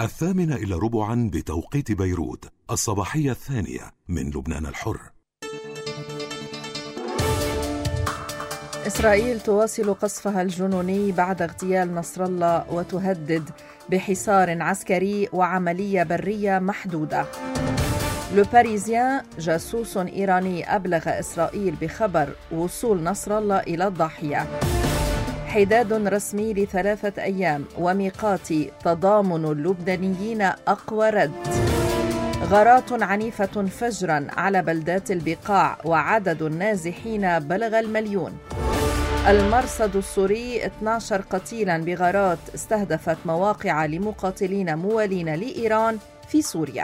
8:15 بتوقيت بيروت، الصباحية الثانية من لبنان الحر. إسرائيل تواصل قصفها الجنوني بعد اغتيال نصر الله وتهدد بحصار عسكري وعملية برية محدودة. لو باريزيان: جاسوس إيراني أبلغ إسرائيل بخبر وصول نصر الله إلى الضاحية. حداد رسمي ل3 أيام وميقات تضامن اللبنانيين أقوى رد. غارات عنيفة فجرا على بلدات البقاع وعدد النازحين بلغ 1,000,000. المرصد السوري: 12 قتيلا بغارات استهدفت مواقع لمقاتلين موالين لإيران في سوريا.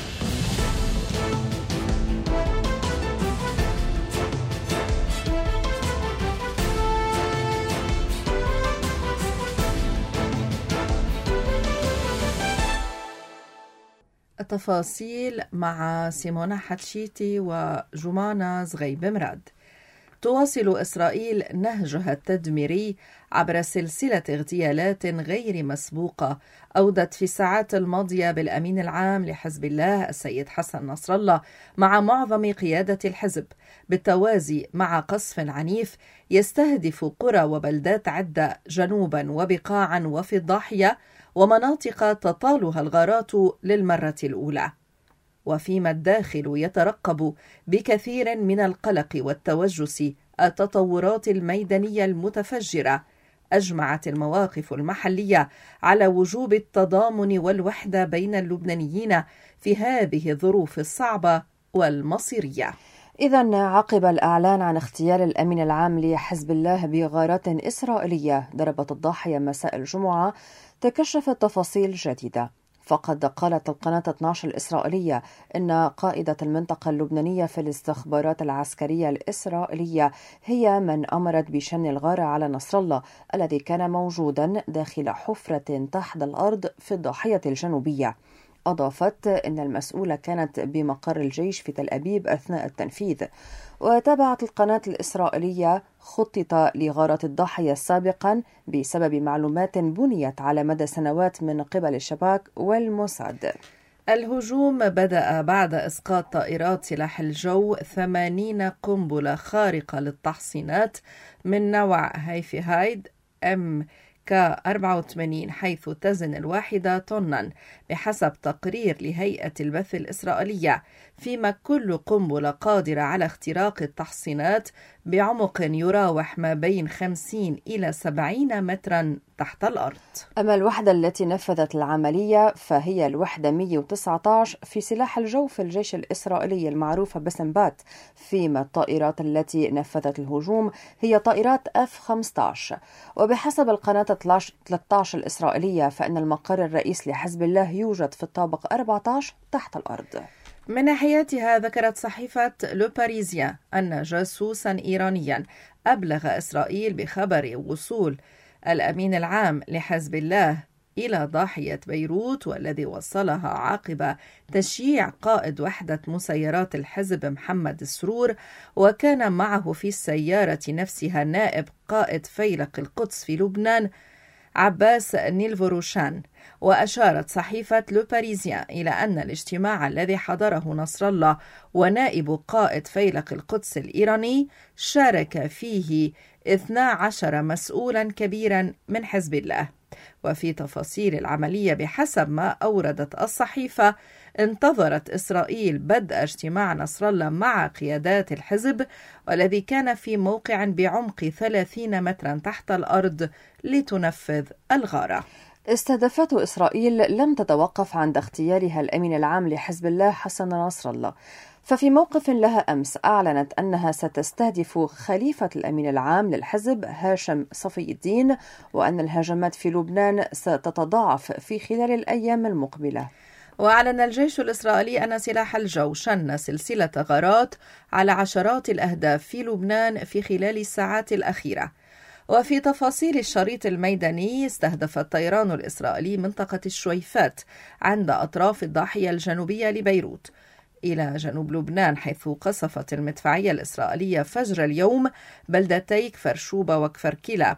التفاصيل مع سيمونا حتشيتي وجمانة زغيب مراد. تواصل إسرائيل نهجها التدميري عبر سلسلة اغتيالات غير مسبوقة أودت في الساعات الماضية بالأمين العام لحزب الله السيد حسن نصر الله مع معظم قيادة الحزب، بالتوازي مع قصف عنيف يستهدف قرى وبلدات عدة جنوبا وبقاعا وفي الضاحية ومناطق تطالها الغارات للمرة الأولى. وفيما الداخل يترقب بكثير من القلق والتوجس التطورات الميدانية المتفجرة، أجمعت المواقف المحلية على وجوب التضامن والوحدة بين اللبنانيين في هذه الظروف الصعبة والمصيرية. إذن عقب الإعلان عن اغتيال الأمين العام لحزب الله بغارات إسرائيلية ضربت الضاحية مساء الجمعة، تكشفت تفاصيل جديدة. فقد قالت القناة 12 الإسرائيلية إن قائدة المنطقة اللبنانية في الاستخبارات العسكرية الإسرائيلية هي من أمرت بشن الغارة على نصر الله الذي كان موجودا داخل حفرة تحت الأرض في الضاحية الجنوبية. أضافت إن المسؤولة كانت بمقر الجيش في تل أبيب أثناء التنفيذ. وتابعت القناة الإسرائيلية: خطط لغارة الضاحية سابقا بسبب معلومات بنيت على مدى سنوات من قبل الشباك والموساد. الهجوم بدأ بعد إسقاط طائرات سلاح الجو 80 قنبلة خارقة للتحصينات من نوع هايفيهايد MK-84 حيث تزن الواحدة طنا بحسب تقرير لهيئة البث الإسرائيلية، فيما كل قنبلة قادرة على اختراق التحصينات بعمق يراوح ما بين 50 إلى 70 مترا تحت الأرض. أما الوحدة التي نفذت العملية فهي الوحدة 119 في سلاح الجو في الجيش الإسرائيلي المعروفة باسم بات، فيما الطائرات التي نفذت الهجوم هي طائرات F-15. وبحسب القناة 13 الإسرائيلية فإن المقر الرئيس لحزب الله يوجد في الطابق 14 تحت الأرض. من ناحيتها ذكرت صحيفة لو باريزيان أن جاسوسا إيرانيا أبلغ إسرائيل بخبر وصول الأمين العام لحزب الله إلى ضاحية بيروت، والذي وصلها عقب تشييع قائد وحدة مسيرات الحزب محمد السرور، وكان معه في السيارة نفسها نائب قائد فيلق القدس في لبنان عباس نيلفوروشان. وأشارت صحيفة لو باريزيان إلى أن الاجتماع الذي حضره نصر الله ونائب قائد فيلق القدس الإيراني شارك فيه 12 مسؤولا كبيرا من حزب الله. وفي تفاصيل العملية بحسب ما أوردت الصحيفة، انتظرت إسرائيل بدء اجتماع نصر الله مع قيادات الحزب، والذي كان في موقع بعمق 30 مترا تحت الأرض لتنفذ الغارة. استهدفته إسرائيل لم تتوقف عند اغتيالها الأمين العام لحزب الله حسن نصر الله، ففي موقف لها أمس أعلنت أنها ستستهدف خليفة الأمين العام للحزب هاشم صفي الدين، وأن الهجمات في لبنان ستتضاعف في خلال الأيام المقبلة. وأعلن الجيش الإسرائيلي أن سلاح الجو شن سلسلة غارات على عشرات الأهداف في لبنان في خلال الساعات الأخيرة. وفي تفاصيل الشريط الميداني، استهدف الطيران الإسرائيلي منطقة الشويفات عند أطراف الضاحية الجنوبية لبيروت إلى جنوب لبنان، حيث قصفت المدفعية الإسرائيلية فجر اليوم بلدتي كفر شوبة وكفر كلا.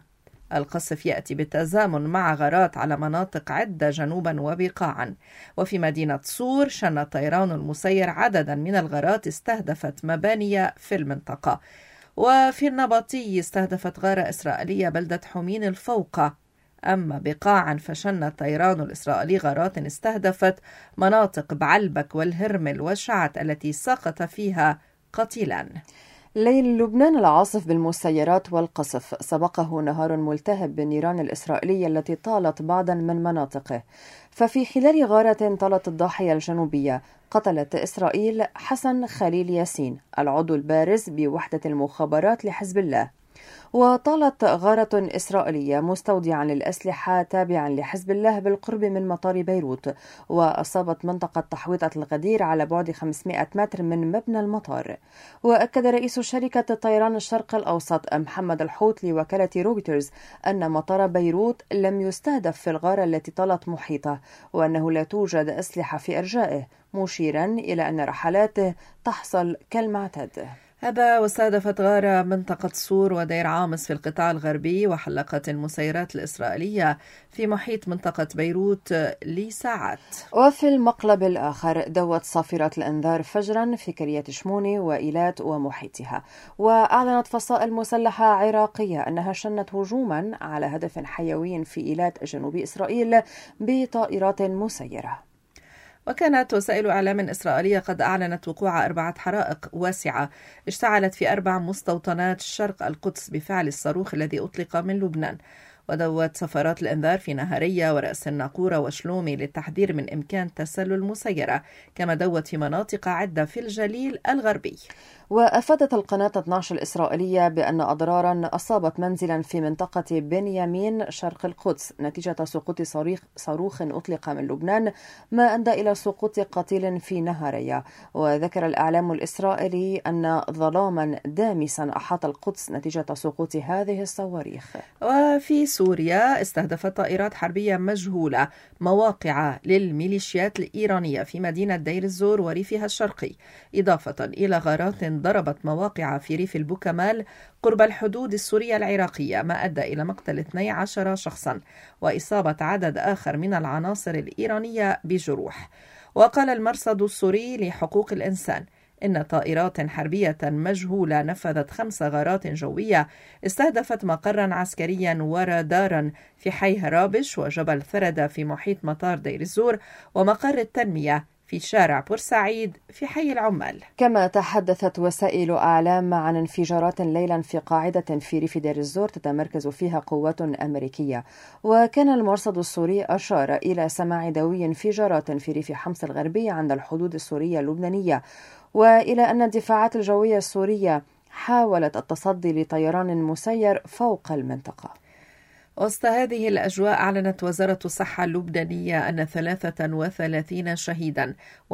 القصف يأتي بالتزامن مع غارات على مناطق عدة جنوبا وبقاعا. وفي مدينة صور شن الطيران المسير عددا من الغارات استهدفت مباني في المنطقة. وفي النبطي استهدفت غارة إسرائيلية بلدة حمين الفوقة. أما بقاعا فشن الطيران الإسرائيلي غارات استهدفت مناطق بعلبك والهرمل وشعت التي سقط فيها قتيلان. ليل لبنان العاصف بالمسيرات والقصف سبقه نهار ملتهب بالنيران الإسرائيلية التي طالت بعضا من مناطقه. ففي خلال غارة طالت الضاحية الجنوبية قتلت إسرائيل حسن خليل ياسين العضو البارز بوحدة المخابرات لحزب الله. وطالت غارة إسرائيلية مستودعا للأسلحة تابعا لحزب الله بالقرب من مطار بيروت، وأصابت منطقة تحويطة الغدير على بعد 500 متر من مبنى المطار. وأكد رئيس شركة طيران الشرق الأوسط محمد الحوت لوكالة رويترز أن مطار بيروت لم يستهدف في الغارة التي طالت محيطه، وأنه لا توجد أسلحة في أرجائه، مشيرا إلى أن رحلاته تحصل كالمعتاد. هذا واستهدفت غارة منطقة صور ودير عامص في القطاع الغربي وحلقت المسيرات الإسرائيلية في محيط منطقة بيروت لساعات. وفي المقلب الآخر دوت صافرات الأنذار فجرا في كرية شموني وإيلات ومحيطها. وأعلنت فصائل مسلحة عراقية أنها شنت هجوما على هدف حيوي في إيلات جنوب إسرائيل بطائرات مسيرة. وكانت وسائل إعلام إسرائيلية قد أعلنت وقوع 4 حرائق واسعة اشتعلت في 4 مستوطنات شرق القدس بفعل الصاروخ الذي أطلق من لبنان. ودوت سفارات الإنذار في نهارية ورأس الناقورة وشلومي للتحذير من إمكان تسلل مسيرة، كما دوت في مناطق عدة في الجليل الغربي. وأفادت القناة 12 الإسرائيلية بأن أضرارا أصابت منزلا في منطقة بنيامين شرق القدس نتيجة سقوط صاروخ أطلق من لبنان، ما أدى إلى سقوط قتيل في نهارية. وذكر الإعلام الإسرائيلي أن ظلاما دامسا أحاط القدس نتيجة سقوط هذه الصواريخ. وفي سوريا استهدفت طائرات حربية مجهولة مواقع للميليشيات الإيرانية في مدينة دير الزور وريفها الشرقي، إضافة إلى غارات ضربت مواقع في ريف البوكمال قرب الحدود السورية العراقية، ما أدى إلى مقتل 12 شخصا وإصابة عدد آخر من العناصر الإيرانية بجروح. وقال المرصد السوري لحقوق الإنسان إن طائرات حربية مجهولة نفذت 5 غارات جوية استهدفت مقرا عسكريا ورادارا في حي هرابش وجبل ثردة في محيط مطار دير الزور ومقر التنمية في شارع بورسعيد في حي العمال. كما تحدثت وسائل أعلام عن انفجارات ليلا في قاعدة في ريف دير الزور تتمركز فيها قوات أمريكية. وكان المرصد السوري أشار إلى سماع دوي انفجارات في ريف حمص الغربي عند الحدود السورية اللبنانية، وإلى أن الدفاعات الجوية السورية حاولت التصدي لطيران مسير فوق المنطقة. وسط هذه الأجواء أعلنت وزارة الصحة اللبنانية أن 33 شهيدا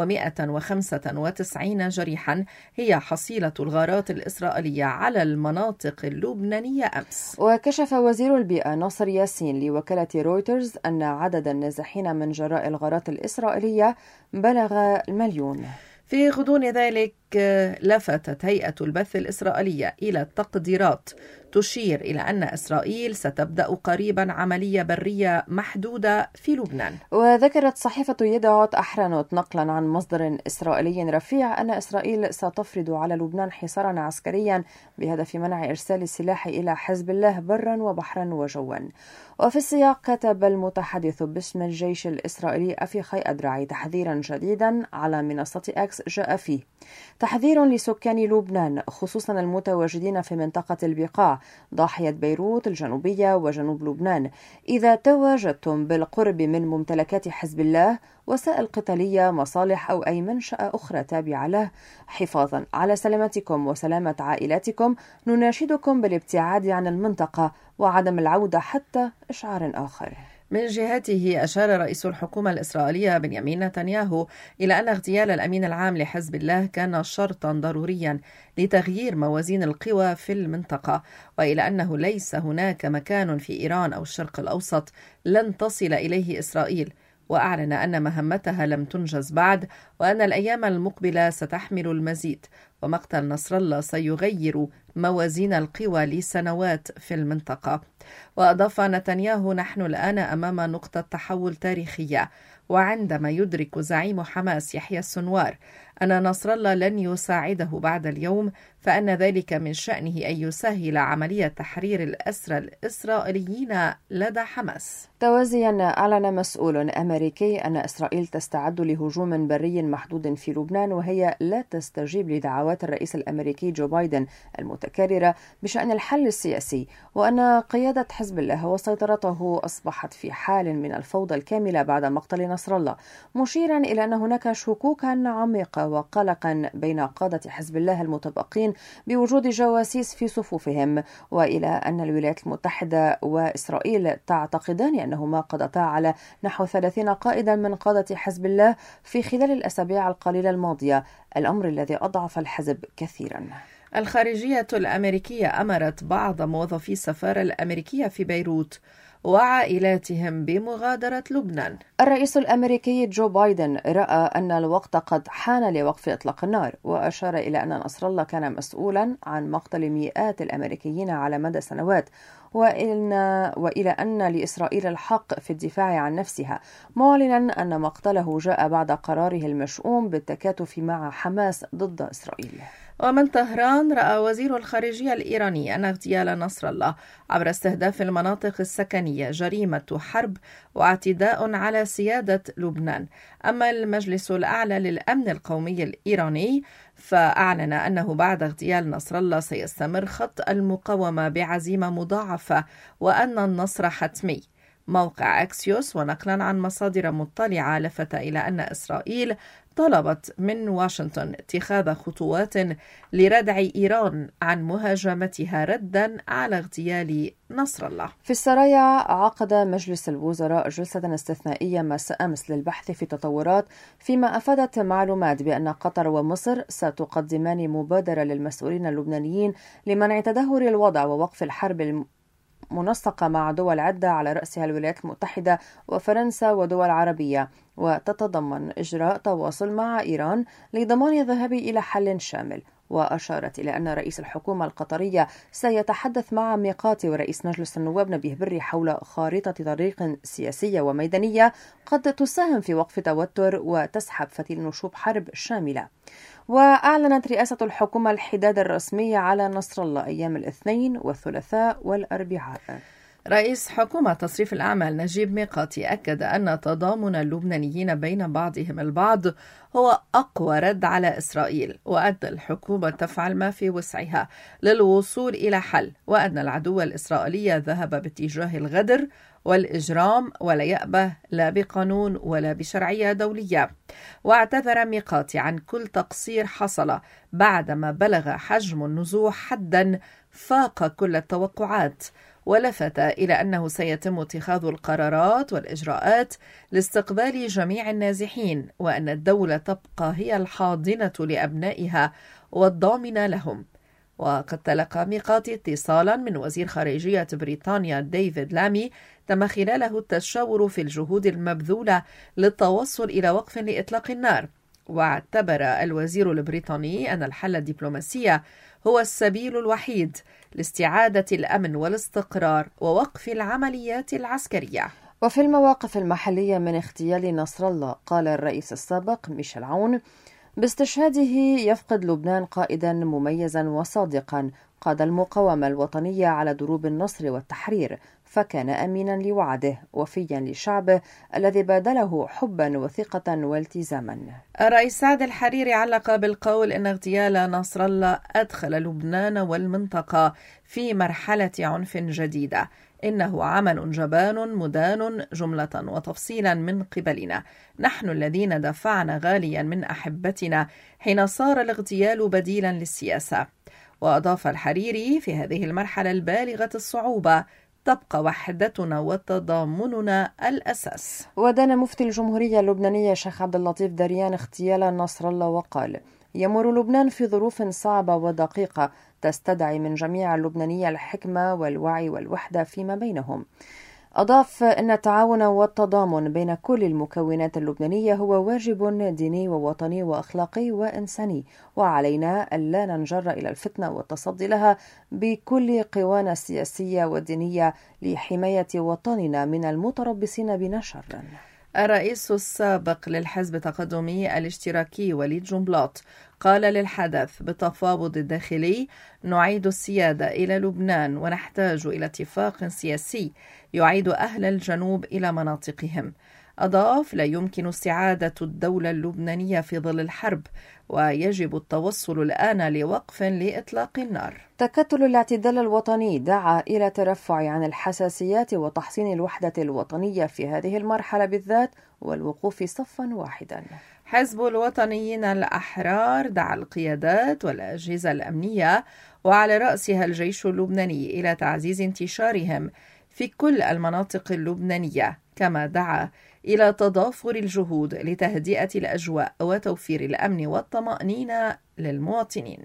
و195 جريحا هي حصيلة الغارات الإسرائيلية على المناطق اللبنانية أمس. وكشف وزير البيئة ناصر ياسين لوكالة رويترز أن عدد النازحين من جراء الغارات الإسرائيلية بلغ 1,000,000. في غضون ذلك لفتت هيئة البث الإسرائيلية إلى التقديرات تشير إلى أن إسرائيل ستبدأ قريبا عملية برية محدودة في لبنان. وذكرت صحيفة يدعوت أحرنوت نقلا عن مصدر إسرائيلي رفيع أن إسرائيل ستفرض على لبنان حصارا عسكريا بهدف منع إرسال السلاح إلى حزب الله برا وبحرا وجوا. وفي السياق كتب المتحدث باسم الجيش الإسرائيلي أفيخاي أدرعي تحذيرا جديدا على منصة إكس جاء فيه تحذير لسكان لبنان خصوصا المتواجدين في منطقة البقاع ضاحية بيروت الجنوبية وجنوب لبنان: إذا تواجدتم بالقرب من ممتلكات حزب الله، وسائل قتالية، مصالح أو أي منشأة أخرى تابعة له، حفاظا على سلامتكم وسلامة عائلاتكم، نناشدكم بالابتعاد عن المنطقة وعدم العودة حتى إشعار آخر. من جهته أشار رئيس الحكومة الإسرائيلية بنيامين نتنياهو إلى أن اغتيال الأمين العام لحزب الله كان شرطا ضروريا لتغيير موازين القوى في المنطقة، وإلى أنه ليس هناك مكان في إيران أو الشرق الأوسط لن تصل إليه إسرائيل، وأعلن أن مهمتها لم تنجز بعد، وأن الأيام المقبلة ستحمل المزيد، ومقتل نصر الله سيغير موازين القوى لسنوات في المنطقة. وأضاف نتنياهو: نحن الآن أمام نقطة تحول تاريخية، وعندما يدرك زعيم حماس يحيى السنوار أن نصر الله لن يساعده بعد اليوم، فإن ذلك من شأنه أن يسهل عملية تحرير الأسرى الإسرائيليين لدى حماس. توازيا، أعلن مسؤول أمريكي أن إسرائيل تستعد لهجوم بري محدود في لبنان، وهي لا تستجيب لدعوات الرئيس الأمريكي جو بايدن المتكررة بشأن الحل السياسي، وأن قيادة حزب الله وسيطرته أصبحت في حال من الفوضى الكاملة بعد مقتل نصر الله، مشيرا إلى أن هناك شكوكا عميقة وقلقا بين قادة حزب الله المتبقين بوجود جواسيس في صفوفهم، وإلى أن الولايات المتحدة وإسرائيل تعتقدان أنهما قضتا على نحو 30 قائدا من قادة حزب الله في خلال الأسابيع القليلة الماضية، الأمر الذي أضعف الحزب كثيرا. الخارجية الأمريكية أمرت بعض موظفي السفارة الأمريكية في بيروت وعائلاتهم بمغادرة لبنان. الرئيس الأمريكي جو بايدن رأى أن الوقت قد حان لوقف إطلاق النار، وأشار إلى أن نصر الله كان مسؤولا عن مقتل مئات الأمريكيين على مدى سنوات، وإلى أن لإسرائيل الحق في الدفاع عن نفسها، معلنا أن مقتله جاء بعد قراره المشؤوم بالتكاتف مع حماس ضد إسرائيل. ومن طهران، رأى وزير الخارجية الإيراني أن اغتيال نصر الله عبر استهداف المناطق السكنية جريمة حرب واعتداء على سيادة لبنان. أما المجلس الأعلى للأمن القومي الإيراني فأعلن أنه بعد اغتيال نصر الله سيستمر خط المقاومة بعزيمة مضاعفة، وأن النصر حتمي. موقع أكسيوس ونقلا عن مصادر مطلعة لفت إلى أن إسرائيل طلبت من واشنطن اتخاذ خطوات لردع إيران عن مهاجمتها ردا على اغتيال نصر الله. في السرايا، عقد مجلس الوزراء جلسة استثنائية مساء أمس للبحث في تطورات، فيما أفادت معلومات بأن قطر ومصر ستقدمان مبادرة للمسؤولين اللبنانيين لمنع تدهور الوضع ووقف الحرب منسقة مع دول عدة على رأسها الولايات المتحدة وفرنسا ودول عربية، وتتضمن إجراء تواصل مع إيران لضمان الذهاب إلى حل شامل. وأشارت إلى أن رئيس الحكومة القطرية سيتحدث مع ميقاتي ورئيس مجلس النواب نبيه بري حول خارطة طريق سياسية وميدانية قد تساهم في وقف توتر وتسحب فتيل نشوب حرب شاملة. وأعلنت رئاسة الحكومة الحداد الرسمي على نصر الله أيام الاثنين والثلاثاء والأربعاء. رئيس حكومة تصريف الأعمال نجيب ميقاتي أكد أن تضامن اللبنانيين بين بعضهم البعض هو أقوى رد على إسرائيل، وأن الحكومة تفعل ما في وسعها للوصول إلى حل، وأن العدو الإسرائيلي ذهب باتجاه الغدر والإجرام ولا يأبه لا بقانون ولا بشرعية دولية. واعتذر ميقاتي عن كل تقصير حصل بعدما بلغ حجم النزوح حدا فاق كل التوقعات، ولفت إلى أنه سيتم اتخاذ القرارات والإجراءات لاستقبال جميع النازحين، وأن الدولة تبقى هي الحاضنة لأبنائها والضامنة لهم. وقد تلقى ميقاتي اتصالا من وزير خارجية بريطانيا ديفيد لامي تم خلاله التشاور في الجهود المبذولة للتوصل إلى وقف لإطلاق النار. واعتبر الوزير البريطاني أن الحل الدبلوماسي هو السبيل الوحيد لاستعادة الأمن والاستقرار ووقف العمليات العسكرية. وفي المواقف المحلية من اغتيال نصر الله، قال الرئيس السابق ميشيل عون: باستشهاده يفقد لبنان قائدا مميزا وصادقا قاد المقاومة الوطنية على دروب النصر والتحرير، فكان أمينا لوعده وفيا لشعبه الذي بادله حبا وثقة والتزاما. الرئيس سعد الحريري علق بالقول إن اغتيال نصر الله أدخل لبنان والمنطقة في مرحلة عنف جديدة. إنه عمل جبان مدان جملة وتفصيلا من قبلنا، نحن الذين دفعنا غاليا من أحبتنا حين صار الاغتيال بديلا للسياسة. وأضاف الحريري: في هذه المرحلة البالغة الصعوبة تبقى وحدتنا وتضامننا الأساس. ودان مفتي الجمهورية اللبنانية شيخ عبد اللطيف دريان اغتيال نصر الله وقال: يمر لبنان في ظروف صعبة ودقيقة تستدعي من جميع اللبنانية الحكمة والوعي والوحدة فيما بينهم. أضاف أن التعاون والتضامن بين كل المكونات اللبنانية هو واجب ديني ووطني وأخلاقي وإنساني، وعلينا ألا ننجر إلى الفتنة والتصدي لها بكل قوانا السياسية والدينية لحماية وطننا من المتربصين بنا شرا. الرئيس السابق للحزب التقدمي الاشتراكي وليد جنبلاط قال للحدث بالتفاوض الداخلي: نعيد السيادة إلى لبنان ونحتاج إلى اتفاق سياسي يعيد أهل الجنوب إلى مناطقهم. أضاف: لا يمكن استعادة الدولة اللبنانية في ظل الحرب، ويجب التوصل الآن لوقف لإطلاق النار. تكتل الاعتدال الوطني دعا إلى ترفع عن الحساسيات وتحصين الوحدة الوطنية في هذه المرحلة بالذات والوقوف صفا واحدا. حزب الوطنيين الأحرار دعا القيادات والأجهزة الأمنية وعلى رأسها الجيش اللبناني إلى تعزيز انتشارهم في كل المناطق اللبنانية، كما دعا إلى تضافر الجهود لتهدئة الأجواء وتوفير الأمن والطمأنينة للمواطنين.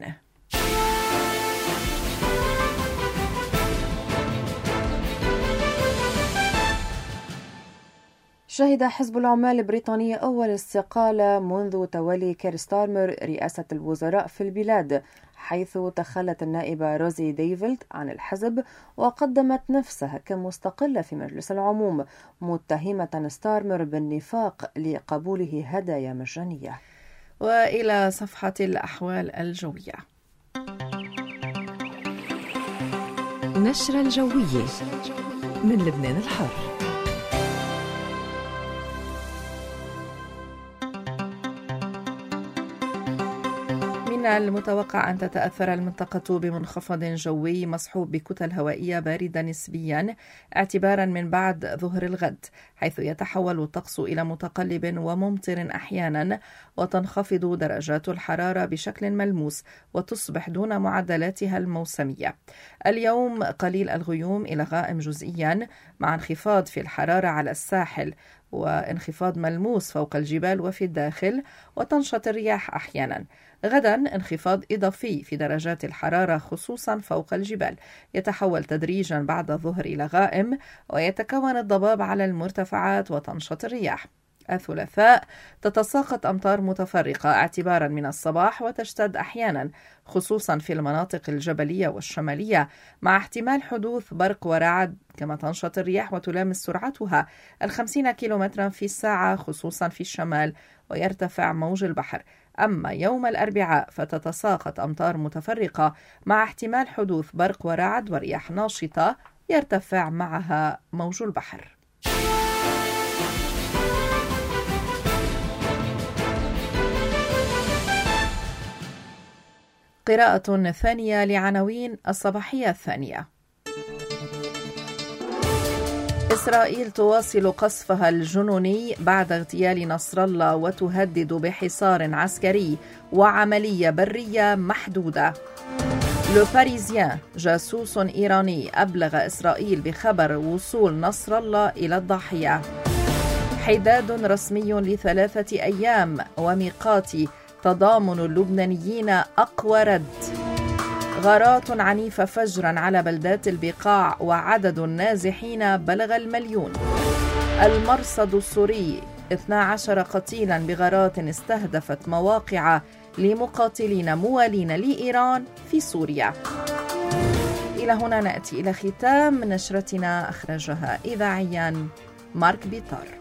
شهد حزب العمال البريطاني أول استقالة منذ تولي كير ستارمر رئاسة الوزراء في البلاد، حيث تخلت النائبة روزي ديفيد عن الحزب وقدمت نفسها كمستقلة في مجلس العموم، متهمة ستارمر بالنفاق لقبوله هدايا مجانية. وإلى صفحة الأحوال الجوية. نشرة الجوية من لبنان الحر. من المتوقع أن تتأثر المنطقة بمنخفض جوي مصحوب بكتل هوائية باردة نسبيا اعتبارا من بعد ظهر الغد، حيث يتحول الطقس إلى متقلب وممطر أحيانا، وتنخفض درجات الحرارة بشكل ملموس وتصبح دون معدلاتها الموسمية. اليوم قليل الغيوم إلى غائم جزئيا، مع انخفاض في الحرارة على الساحل وانخفاض ملموس فوق الجبال وفي الداخل، وتنشط الرياح أحيانا. غدا انخفاض إضافي في درجات الحرارة خصوصا فوق الجبال، يتحول تدريجا بعد الظهر إلى غائم، ويتكون الضباب على المرتفعات وتنشط الرياح. الثلاثاء تتساقط أمطار متفرقة اعتبارا من الصباح وتشتد أحيانا خصوصا في المناطق الجبلية والشمالية، مع احتمال حدوث برق ورعد، كما تنشط الرياح وتلامس سرعتها 50 كيلومترا في الساعة خصوصا في الشمال، ويرتفع موج البحر. أما يوم الأربعاء فتتساقط أمطار متفرقة مع احتمال حدوث برق ورعد ورياح ناشطة، يرتفع معها موج البحر. قراءة ثانية لعناوين الصباحية الثانية. إسرائيل تواصل قصفها الجنوني بعد اغتيال نصر الله وتهدد بحصار عسكري وعملية برية محدودة. لو باريزيان: جاسوس إيراني أبلغ إسرائيل بخبر وصول نصر الله إلى الضاحية. حداد رسمي ل3 أيام وميقات تضامن اللبنانيين أقوى رد. غارات عنيفة فجرا على بلدات البقاع وعدد النازحين بلغ 1,000,000. المرصد السوري: 12 قتيلا بغارات استهدفت مواقع لمقاتلين موالين لإيران في سوريا. إلى هنا نأتي إلى ختام نشرتنا، أخرجها إذاعيا مارك بيطار.